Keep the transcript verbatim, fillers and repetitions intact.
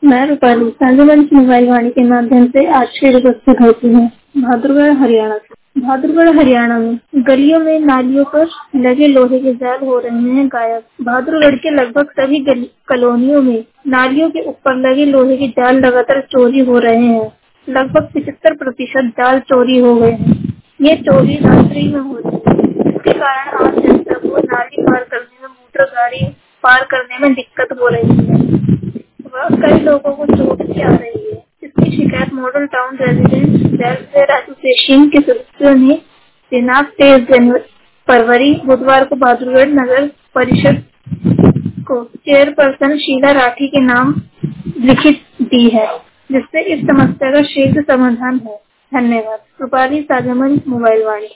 मैं रूपाली साझेमंच मोबाइल वाणी के माध्यम से आज फिर उपस्थित होती हूँ भादुरगढ़ हरियाणा से। भादुरगढ़ हरियाणा में गलियों में नालियों पर लगे लोहे के जाल हो रहे हैं गायब। भादुरगढ़ के लगभग सभी कॉलोनियों में नालियों के ऊपर लगे लोहे के जाल लगातार चोरी हो रहे हैं। लगभग पिछहत्तर प्रतिशत जाल चोरी हो गए हैं। ये चोरी रात्रि में होती है, इसके कारण आम जनता को नाली पार करने में मोटर गाड़ी पार करने में दिक्कत हो रही है। वह कई लोगों को चोट भी आ रही है। इसकी शिकायत model town residents welfare association के सदस्यों ने दिनांक तेईस फरवरी बुधवार को भादुरगढ़ नगर परिषद को चेयरपर्सन शीला राठी के नाम लिखित दी है, जिससे इस समस्या का शीघ्र समाधान हो। धन्यवाद। रूपाली साझेमंच मोबाइल वाणी।